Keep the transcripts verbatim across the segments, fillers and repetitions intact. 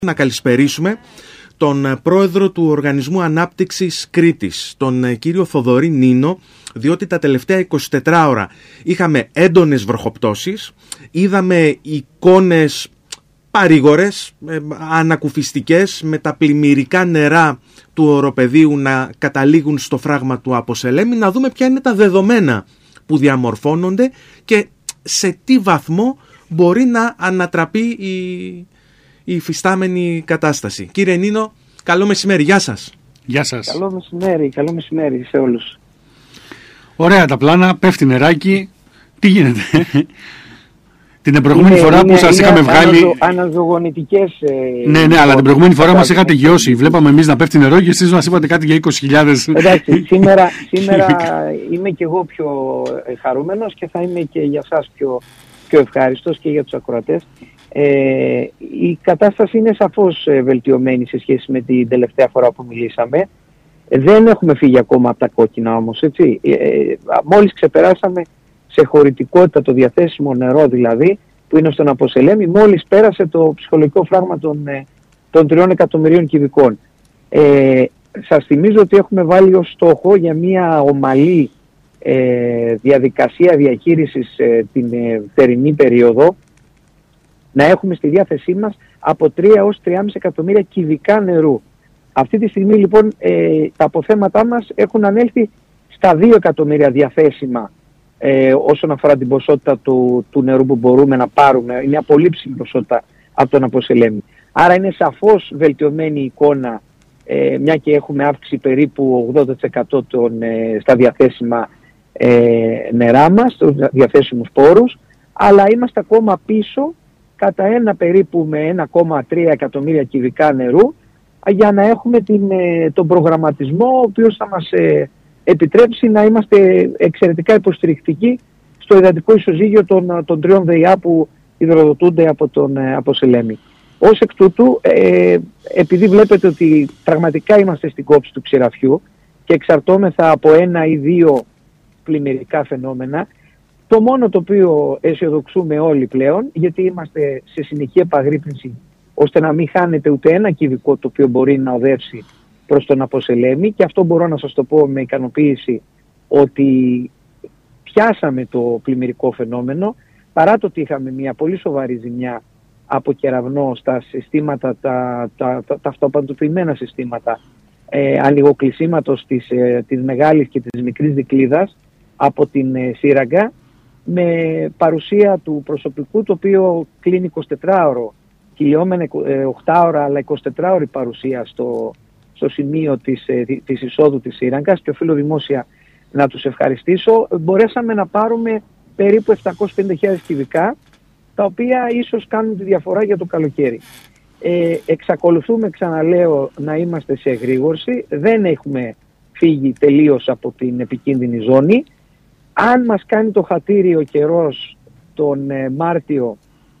Να καλησπερίσουμε τον πρόεδρο του Οργανισμού Ανάπτυξης Κρήτης, τον κύριο Θοδωρή Νίνο, διότι τα τελευταία εικοσιτέσσερις ώρα είχαμε έντονες βροχοπτώσεις, είδαμε εικόνες παρήγορες, ανακουφιστικές, με τα πλημμυρικά νερά του οροπεδίου να καταλήγουν στο φράγμα του Αποσελέμη. Να δούμε ποια είναι τα δεδομένα που διαμορφώνονται και σε τι βαθμό μπορεί να ανατραπεί η, η υφιστάμενη κατάσταση. Κύριε Νίνο, καλό μεσημέρι, γεια σας. Γεια σας. Καλό μεσημέρι, καλό μεσημέρι σε όλους. Ωραία τα πλάνα, πέφτει νεράκι, τι γίνεται? Την προηγούμενη είναι, φορά είναι, που σας είναι είχαμε βγάλει... Αναζω, αναζωογονητικές... Ε, ναι, ναι, αλλά την προηγούμενη φορά μας είχατε γιώσει. Βλέπαμε εμείς να πέφτει νερό και εσείς μας είπατε κάτι για είκοσι χιλιάδες. Εντάξει, σήμερα, σήμερα είμαι και εγώ πιο χαρούμενος και θα είμαι και για σας πιο, πιο ευχάριστος και για τους ακροατές. Ε, η κατάσταση είναι σαφώς βελτιωμένη σε σχέση με την τελευταία φορά που μιλήσαμε. Δεν έχουμε φύγει ακόμα από τα κόκκινα όμως, έτσι. Ε, μόλις ξεπεράσαμε σε χωρητικότητα το διαθέσιμο νερό δηλαδή, που είναι στον Αποσελέμη, μόλις πέρασε το ψυχολογικό φράγμα των, των τριών εκατομμυρίων κυβικών. Ε, σας θυμίζω ότι έχουμε βάλει ως στόχο για μια ομαλή ε, διαδικασία διαχείρισης ε, την ε, θερινή περίοδο να έχουμε στη διάθεσή μας από τρία έως τρία κόμμα πέντε εκατομμύρια κυβικά νερού. Αυτή τη στιγμή λοιπόν ε, τα αποθέματά μας έχουν ανέλθει στα δύο εκατομμύρια διαθέσιμα ε, όσον αφορά την ποσότητα του, του νερού που μπορούμε να πάρουμε. Είναι μια πολύ ψηλή ποσότητα από τον Αποσελέμη. Άρα είναι σαφώς βελτιωμένη η εικόνα, ε, μια και έχουμε αύξηση περίπου ογδόντα τοις εκατό των, ε, στα διαθέσιμα ε, νερά μας, στους διαθέσιμους πόρους, αλλά είμαστε ακόμα πίσω κατά ένα περίπου με ένα κόμμα τρία εκατομμύρια κυβικά νερού για να έχουμε την, τον προγραμματισμό ο οποίος θα μας ε, επιτρέψει να είμαστε εξαιρετικά υποστηρικτικοί στο υδατικό ισοζύγιο των, των τριών ΔΕΙΑ που υδροδοτούνται από τον ε, Αποσελέμη. Ως εκ τούτου, ε, επειδή βλέπετε ότι πραγματικά είμαστε στην κόψη του ξηραφιού και εξαρτώμεθα από ένα ή δύο πλημμυρικά φαινόμενα, το μόνο το οποίο αισιοδοξούμε όλοι πλέον, γιατί είμαστε σε συνεχή επαγρύπνηση ώστε να μην χάνεται ούτε ένα κυβικό το οποίο μπορεί να οδεύσει προς τον Αποσελέμη, και αυτό μπορώ να σας το πω με ικανοποίηση ότι πιάσαμε το πλημμυρικό φαινόμενο, παρά το ότι είχαμε μια πολύ σοβαρή ζημιά από κεραυνό στα συστήματα, τα, τα, τα, τα αυτοπαντοποιημένα συστήματα ε, ανοιγοκλεισίματος της, ε, της μεγάλης και της μικρής δικλείδας από την ε, Σύραγγα, με παρουσία του προσωπικού το οποίο κλείνει εικοσιτετράωρο, κυλιόμενα οκτώ ώρα αλλά εικοσιτετράωρη παρουσία στο, στο σημείο της, της εισόδου της Σύραγγας, και οφείλω δημόσια να τους ευχαριστήσω. Μπορέσαμε να πάρουμε περίπου επτακόσιες πενήντα χιλιάδες κυβικά, τα οποία ίσως κάνουν τη διαφορά για το καλοκαίρι. Ε, εξακολουθούμε, ξαναλέω, να είμαστε σε εγρήγορση, δεν έχουμε φύγει τελείως από την επικίνδυνη ζώνη. Αν μας κάνει το χατήρι ο καιρός τον ε, Μάρτιο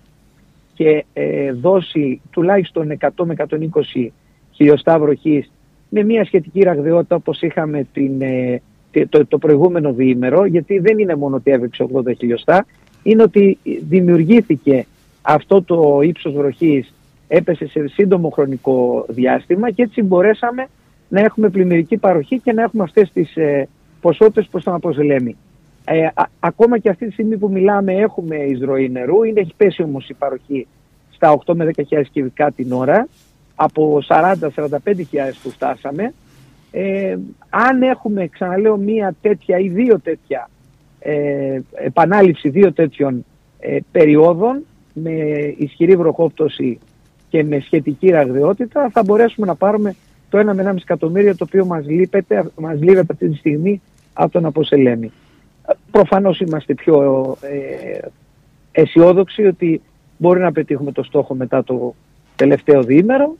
και ε, δώσει τουλάχιστον εκατό με εκατόν είκοσι χιλιοστά βροχής με μια σχετική ραγδαιότητα όπως είχαμε την, ε, το, το προηγούμενο διήμερο, γιατί δεν είναι μόνο ότι έβρεξε ογδόντα χιλιοστά, είναι ότι δημιουργήθηκε αυτό το ύψος βροχής, έπεσε σε σύντομο χρονικό διάστημα και έτσι μπορέσαμε να έχουμε πλημμυρική παροχή και να έχουμε αυτές τις ε, ποσότητες προς τον Αποσελέμη. Ε, α, ακόμα και αυτή τη στιγμή που μιλάμε έχουμε εισρωή νερού, είναι, έχει πέσει όμως η παροχή στα οκτώ με δέκα χιλιάδες κυβικά την ώρα από σαράντα με σαράντα πέντε χιλιάδες που φτάσαμε. Ε, αν έχουμε, ξαναλέω, μία τέτοια ή δύο τέτοια ε, επανάληψη δύο τέτοιων ε, περιόδων με ισχυρή βροχόπτωση και με σχετική ραγδαιότητα, θα μπορέσουμε να πάρουμε το ένα με ενάμιση εκατομμύριο το οποίο μας λείπεται, μας λείπεται αυτή τη στιγμή από τον Αποσελέμη. Προφανώς είμαστε πιο ε, αισιόδοξοι ότι μπορεί να πετύχουμε το στόχο μετά το τελευταίο διήμερο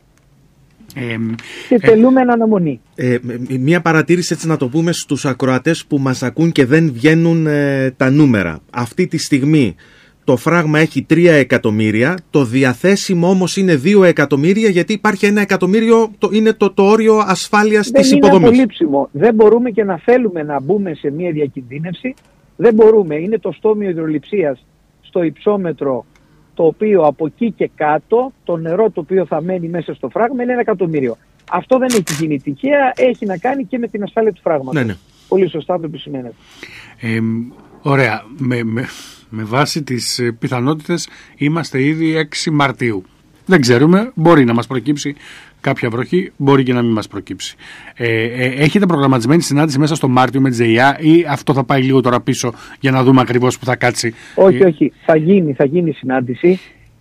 ε, και τελούμε ε, αναμονή. Ε, μία παρατήρηση, έτσι να το πούμε, στους ακροατές που μας ακούν και δεν βγαίνουν ε, τα νούμερα. Αυτή τη στιγμή το φράγμα έχει τρία εκατομμύρια, το διαθέσιμο όμως είναι δύο εκατομμύρια, γιατί υπάρχει ένα εκατομμύριο, το, είναι το, το όριο ασφάλειας δεν της υποδομής. Είναι απολύψιμο. Δεν μπορούμε και να θέλουμε να μπούμε σε μια διακινδύνευση. Δεν μπορούμε. Είναι το στόμιο υδρολειψίας στο υψόμετρο στο οποίο από εκεί και κάτω το νερό το οποίο θα μένει μέσα στο φράγμα είναι ένα εκατομμύριο. Αυτό δεν έχει γίνει τυχαία, έχει να κάνει και με την ασφάλεια του φράγματος. Ναι, ναι. Πολύ σωστά το επισημαίνετε. Ε, ωραία. Με, με, με βάση τις πιθανότητες είμαστε ήδη έξι Μαρτίου. Δεν ξέρουμε, μπορεί να μας προκύψει κάποια βροχή, μπορεί και να μην μας προκύψει. Ε, ε, έχετε προγραμματισμένη συνάντηση μέσα στο Μάρτιο με τη ΖΕΙΑ ή αυτό θα πάει λίγο τώρα πίσω για να δούμε ακριβώς που θα κάτσει? Όχι, όχι. Θα γίνει, θα γίνει συνάντηση.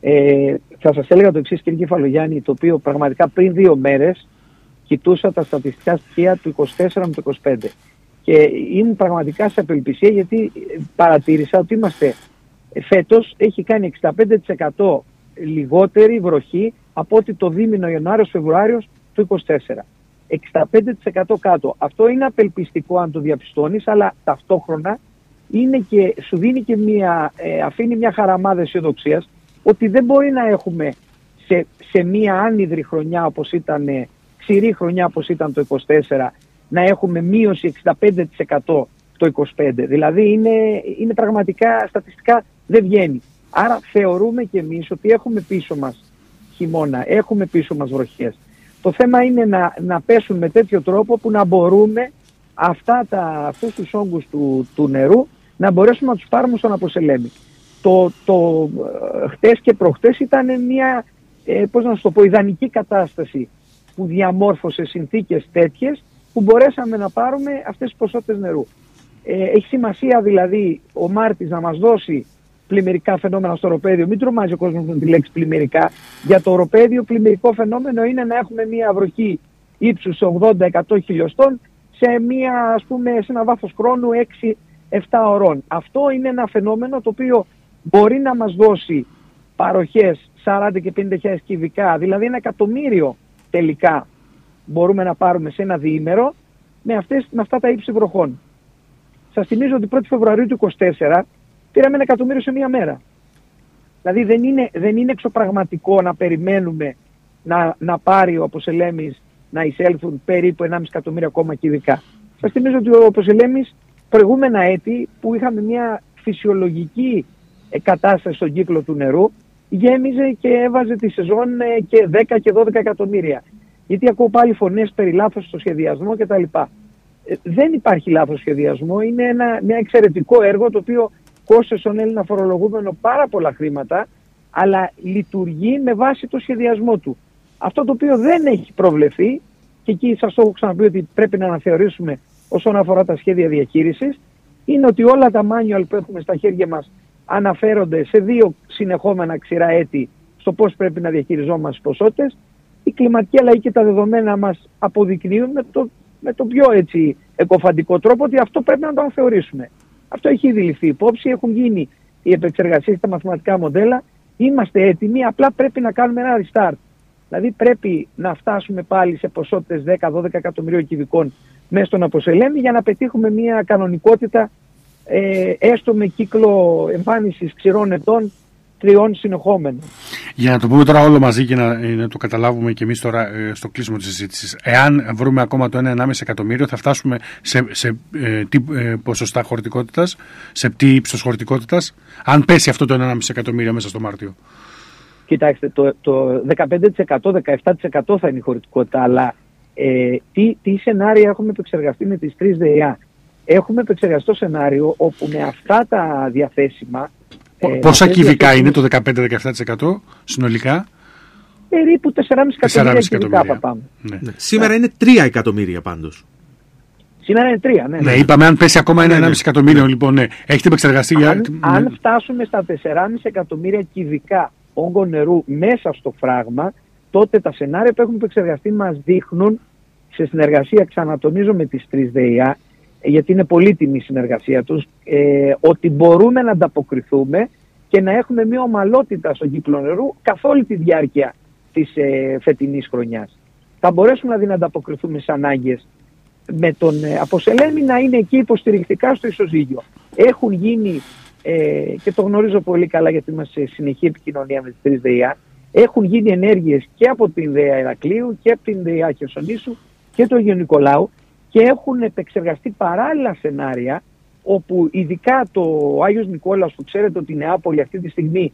Ε, θα σας έλεγα το εξής, κύριε Κεφαλογιάννη, το οποίο πραγματικά πριν δύο μέρες κοιτούσα τα στατιστικά στοιχεία του είκοσι τέσσερα με το είκοσι πέντε. Και ήμουν πραγματικά σε απελπισία γιατί παρατήρησα ότι είμαστε φέτος έχει κάνει εξήντα πέντε τοις εκατό λιγότερη βροχή από ότι το δίμηνο Ιανουάριος-Φεβρουάριος του είκοσι τέσσερα. εξήντα πέντε τοις εκατό κάτω. Αυτό είναι απελπιστικό αν το διαπιστώνεις, αλλά ταυτόχρονα είναι και, σου δίνει και μια, ε, αφήνει μια χαραμάδα αισιοδοξίας ότι δεν μπορεί να έχουμε σε, σε μια άνυδρη χρονιά όπως ήταν, ε, ξηρή χρονιά όπως ήταν το είκοσι τέσσερα, να έχουμε μείωση εξήντα πέντε τοις εκατό το είκοσι πέντε. Δηλαδή είναι, είναι πραγματικά στατιστικά δεν βγαίνει. Άρα θεωρούμε και εμείς ότι έχουμε πίσω μας χειμώνα, έχουμε πίσω μας βροχές. Το θέμα είναι να, να πέσουν με τέτοιο τρόπο που να μπορούμε αυτά τα, αυτούς τους όγκους του, του νερού να μπορέσουμε να τους πάρουμε στον Αποσελέμη. Το, το ε, χτες και προχτές ήταν μια, ε, πώς να σου το πω, ιδανική κατάσταση που διαμόρφωσε συνθήκες τέτοιες που μπορέσαμε να πάρουμε αυτές τις ποσότητες νερού. Ε, έχει σημασία δηλαδή ο Μάρτης να μας δώσει πλημμυρικά φαινόμενα στο οροπέδιο. Μην τρομάζει ο κόσμος με τη λέξη πλημμυρικά. Για το οροπέδιο πλημμυρικό φαινόμενο είναι να έχουμε μια βροχή ύψους ογδόντα με εκατό χιλιοστών σε, μια, ας πούμε, σε ένα βάθος χρόνου έξι με επτά ωρών. Αυτό είναι ένα φαινόμενο το οποίο μπορεί να μας δώσει παροχές σαράντα και πενήντα χιλιάδες κυβικά, δηλαδή ένα εκατομμύριο τελικά μπορούμε να πάρουμε σε ένα διήμερο με, αυτές, με αυτά τα ύψη βροχών. Σας θυμίζω ότι πρώτη Φεβρουαρίου του είκοσι τέσσερα πήραμε ένα εκατομμύριο σε μία μέρα. Δηλαδή δεν είναι, δεν είναι εξωπραγματικό να περιμένουμε να, να πάρει ο Αποσελέμης να εισέλθουν περίπου ενάμιση εκατομμύρια ακόμα κυβικά. Σας θυμίζω ότι ο Αποσελέμης προηγούμενα έτη που είχαμε μια φυσιολογική κατάσταση στον κύκλο του νερού γέμιζε και έβαζε τη σεζόν και δέκα και δώδεκα εκατομμύρια. Γιατί ακούω πάλι φωνές περί λάθος στο σχεδιασμό κτλ. Δεν υπάρχει λάθος σχεδιασμό, είναι ένα, ένα εξαιρετικό έργο το οποίο κόστησε στον Έλληνα φορολογούμενο πάρα πολλά χρήματα, αλλά λειτουργεί με βάση το σχεδιασμό του. Αυτό το οποίο δεν έχει προβλεφθεί, και εκεί σας το έχω ξαναπεί ότι πρέπει να αναθεωρήσουμε όσον αφορά τα σχέδια διαχείρισης, είναι ότι όλα τα manual που έχουμε στα χέρια μας αναφέρονται σε δύο συνεχόμενα ξηρά έτη στο πώς πρέπει να διαχειριζόμαστε τις ποσότητες. Η κλιματική αλλαγή και τα δεδομένα μας αποδεικνύουν με το, με το πιο έτσι εκοφαντικό τρόπο ότι αυτό πρέπει να το αναθεωρήσουμε. Αυτό έχει ήδη ληφθεί υπόψη, έχουν γίνει οι επεξεργασίες στα μαθηματικά μοντέλα, είμαστε έτοιμοι, απλά πρέπει να κάνουμε ένα restart. Δηλαδή πρέπει να φτάσουμε πάλι σε ποσότητες δέκα με δώδεκα εκατομμυρίων κυβικών μέσα στον Αποσελέμη για να πετύχουμε μια κανονικότητα ε, έστω με κύκλο εμφάνισης ξηρών ετών τριών συνεχόμενων. Για να το πούμε τώρα όλο μαζί και να, να το καταλάβουμε και εμείς τώρα ε, στο κλείσιμο της συζήτησης. Εάν βρούμε ακόμα το ένα με ενάμιση εκατομμύριο θα φτάσουμε σε, σε ε, τι ε, ποσοστά χωρητικότητας, σε τι ύψος χωρητικότητας, αν πέσει αυτό το ένα με ενάμιση εκατομμύριο μέσα στο Μάρτιο? Κοιτάξτε, το, το δεκαπέντε τοις εκατό, δεκαεπτά τοις εκατό θα είναι η χωρητικότητα, αλλά ε, τι, τι σενάρια έχουμε επεξεργαστεί με τις τρεις ΔΕΙΑ? Έχουμε επεξεργαστεί το σενάριο όπου με αυτά τα διαθέσιμα. Ε, Πόσα κυβικά είναι το δεκαπέντε με δεκαεπτά τοις εκατό συνολικά? Περίπου τέσσερα κόμμα πέντε εκατομμύρια κυβικά θα πάμε. Ναι. Ναι. Σήμερα είναι τρία εκατομμύρια πάντως. Σήμερα είναι τρία, ναι. Ναι, είπαμε αν πέσει ακόμα ένα ενάμιση ναι, εκατομμύριο, ναι. Λοιπόν, ναι. Έχετε επεξεργαστεί αν, για... αν φτάσουμε στα τέσσερα κόμμα πέντε εκατομμύρια κυβικά όγκο νερού μέσα στο φράγμα, τότε τα σενάρια που έχουμε επεξεργαστεί μας δείχνουν, σε συνεργασία, ξανατονίζω, με τις τρεις ΔΕΙΑ, γιατί είναι πολύτιμη η συνεργασία τους, ε, ότι μπορούμε να ανταποκριθούμε και να έχουμε μια ομαλότητα στον κύκλο νερού καθ' όλη τη διάρκεια της ε, φετινής χρονιάς. Θα μπορέσουμε δηλαδή να ανταποκριθούμε στις ανάγκες με τον ε, Αποσελέμη να είναι εκεί υποστηρικτικά στο ισοζύγιο. Έχουν γίνει, ε, και το γνωρίζω πολύ καλά γιατί είμαστε σε συνεχή επικοινωνία με τις τρεις ΔΕΙΑ, έχουν γίνει ενέργειες και από την ΔΕΙΑ Ηρακλείου και από την ΔΕΙΑ Χερσονήσου και του Αγίου Νικολάου και έχουν επεξεργαστεί παράλληλα σενάρια όπου ειδικά το Άγιος Νικόλαος, που ξέρετε ότι η Νεάπολη αυτή τη στιγμή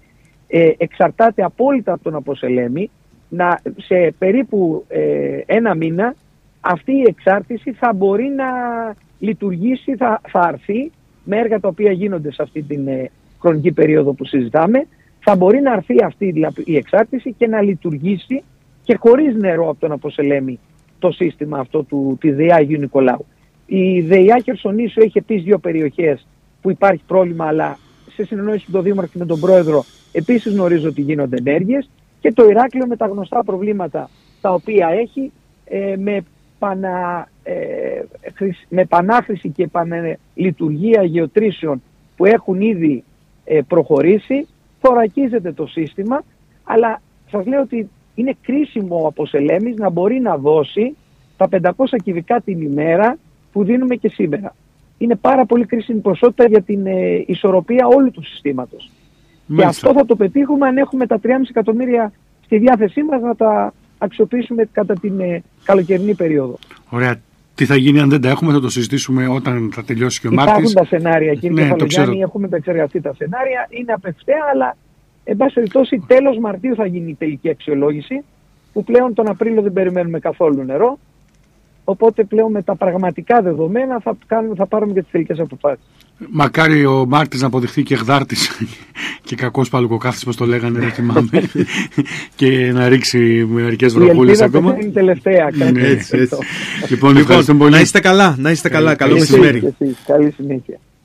ε, εξαρτάται απόλυτα από τον Αποσελέμη. Να, σε περίπου ε, ένα μήνα αυτή η εξάρτηση θα μπορεί να λειτουργήσει, θα, θα αρθεί με έργα τα οποία γίνονται σε αυτή την ε, χρονική περίοδο που συζητάμε. Θα μπορεί να αρθεί αυτή η εξάρτηση και να λειτουργήσει και χωρίς νερό από τον Αποσελέμη το σύστημα αυτό του, της ΔΕΙΑ Αγίου Νικολάου. Η ΔΕΙΑ Χερσονήσου έχει επίσης δύο περιοχές που υπάρχει πρόβλημα, αλλά σε συνεννόηση με τον Δήμαρχο και με τον Πρόεδρο επίσης γνωρίζω ότι γίνονται ενέργειες, και το Ηράκλειο με τα γνωστά προβλήματα τα οποία έχει ε, με, πανα, ε, με πανάχρηση και πανελειτουργία γεωτρήσεων που έχουν ήδη ε, προχωρήσει. Θωρακίζεται το σύστημα, αλλά σας λέω ότι είναι κρίσιμο ο Αποσελέμης να μπορεί να δώσει τα πεντακόσια κυβικά την ημέρα που δίνουμε και σήμερα. Είναι πάρα πολύ κρίσιμη ποσότητα για την ε, ισορροπία όλου του συστήματος. Μάλιστα. Και αυτό θα το πετύχουμε αν έχουμε τα τρία κόμμα πέντε εκατομμύρια στη διάθεσή μας να τα αξιοποιήσουμε κατά την ε, καλοκαιρινή περίοδο. Ωραία. Τι θα γίνει αν δεν τα έχουμε, θα το συζητήσουμε όταν θα τελειώσει και ο Μάρτης. Υπάρχουν τα σενάρια, κύριε ναι, Κεφαλογιάννη, έχουμε επεξεργαστεί τα σενάρια, είναι απευθεία, αλλά εν πάση περιπτώσει τέλος Μαρτίου θα γίνει η τελική αξιολόγηση, που πλέον τον Απρίλιο δεν περιμένουμε καθόλου νερό, οπότε πλέον με τα πραγματικά δεδομένα θα, κάνουμε, θα πάρουμε και τις τελικές αποφάσεις. Μακάρι ο Μάρτης να αποδειχθεί και γδάρτης και κακός παλουκοκάθης, πως το λέγανε, δεν θυμάμαι, και να ρίξει μερικές βροχούλες ακόμα. Η ελπίδα είναι τελευταία. Ναι, έτσι, έτσι. Λοιπόν, λοιπόν, να είστε καλά, να είστε καλά. Καλό μεσημέρι. Καλή συνέχεια.